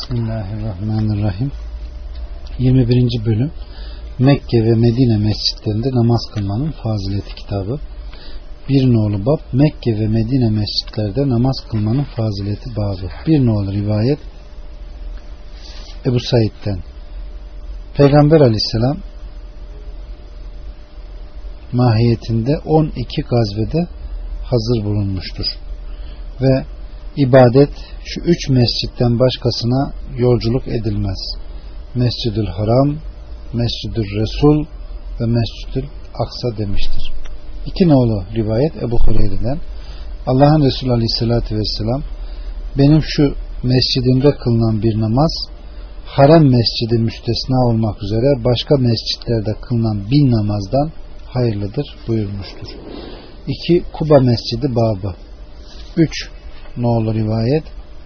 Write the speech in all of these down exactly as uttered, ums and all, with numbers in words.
Bismillahirrahmanirrahim. yirmi birinci bölüm Mekke ve Medine mescitlerinde namaz kılmanın fazileti kitabı. Bir nolu bab Mekke ve Medine mescitlerde namaz kılmanın fazileti babı. Bir nolu rivayet Ebu Said'den. Peygamber aleyhisselam mahiyetinde on iki gazvede hazır bulunmuştur. Ve ibadet şu üç mescitten başkasına yolculuk edilmez. Mescid-ül Haram, Mescid-ül Resul ve Mescid-ül Aksa demiştir. İki nolu rivayet Ebu Hureyre'den. Allah'ın Resulü Aleyhisselatü Vesselam benim şu mescidimde kılınan bir namaz Harem mescidi müstesna olmak üzere başka mescitlerde kılınan bin namazdan hayırlıdır buyurmuştur. İki Kuba mescidi babı. Üç nolu rivayet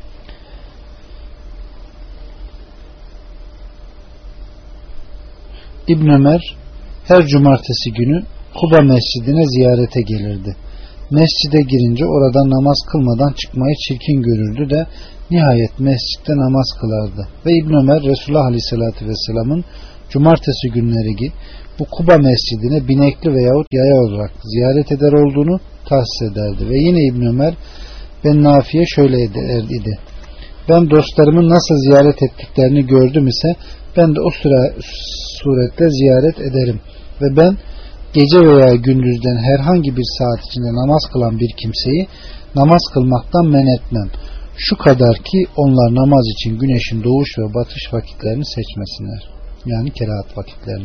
İbn Ömer her cumartesi günü Kuba mescidine ziyarete gelirdi. Mescide girince orada namaz kılmadan çıkmayı çirkin görürdü de nihayet mescitte namaz kılardı. Ve İbn Ömer Resulullah Aleyhisselatü Vesselam'ın cumartesi günleri bu Kuba mescidine binekli veyahut yaya olarak ziyaret eder olduğunu tahsis ederdi. Ve yine İbn Ömer ben Nafi'ye şöyle idi. Ben dostlarımın nasıl ziyaret ettiklerini gördüm ise ben de o süre, surette ziyaret ederim. Ve ben gece veya gündüzden herhangi bir saat içinde namaz kılan bir kimseyi namaz kılmaktan men etmem. Şu kadar ki onlar namaz için güneşin doğuş ve batış vakitlerini seçmesinler. Yani kerahat vakitlerini.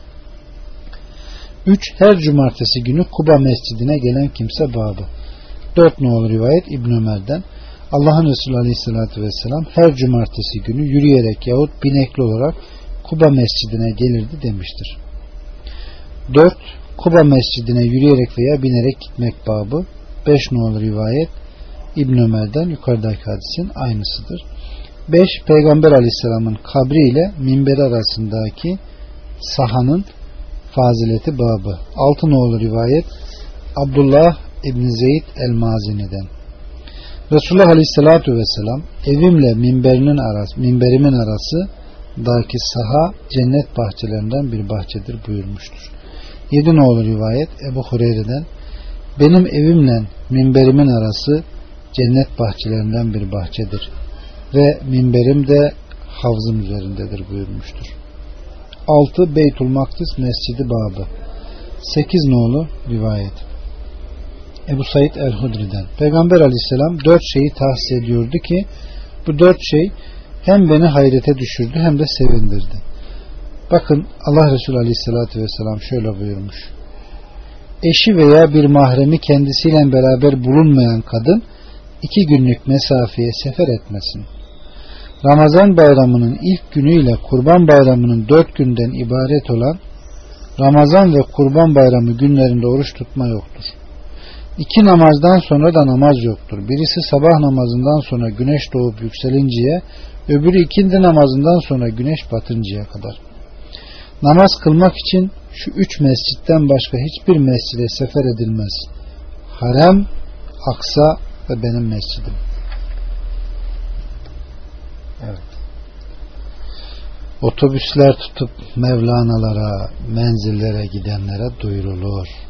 üç Her cumartesi günü Kuba mescidine gelen kimse babı. dört nolu rivayet İbn Ömer'den. Allah'ın Resulü Aleyhisselatü Vesselam her cumartesi günü yürüyerek yahut binekli olarak Kuba mescidine gelirdi demiştir. dört Kuba mescidine yürüyerek veya binerek gitmek babı. beş nolu rivayet İbn Ömer'den, yukarıdaki hadisin aynısıdır. beş Peygamber Aleyhisselam'ın kabri ile minberi arasındaki sahanın fazileti babı. altı nolu rivayet Abdullah İbn Zeyd el-Mazini'den. Resulullah Aleyhisselatü Vesselam evimle minberinin arası, minberimin arası daki saha cennet bahçelerinden bir bahçedir buyurmuştur. yedi nolu rivayet Ebu Hureyre'den benim evimle minberimin arası cennet bahçelerinden bir bahçedir ve minberim de havzım üzerindedir buyurmuştur. altı Beytül Makdis Mescidi babı. sekiz nolu rivayet Ebu Said el-Hudri'den. Peygamber Aleyhisselam dört şeyi tahsis ediyordu ki bu dört şey hem beni hayrete düşürdü hem de sevindirdi. Bakın Allah Resulü Aleyhisselatü Vesselam şöyle buyurmuş. Eşi veya bir mahremi kendisiyle beraber bulunmayan kadın iki günlük mesafeye sefer etmesin. Ramazan bayramının ilk günüyle Kurban bayramının dört günden ibaret olan Ramazan ve Kurban bayramı günlerinde oruç tutma yoktur. İki namazdan sonra da namaz yoktur. Birisi sabah namazından sonra güneş doğup yükselinceye, öbürü ikindi namazından sonra güneş batıncaya kadar. Namaz kılmak için şu üç mescitten başka hiçbir mescide sefer edilmez. Harem, Aksa ve benim mescidim. Evet. Otobüsler tutup Mevlanalara, menzillere gidenlere duyurulur.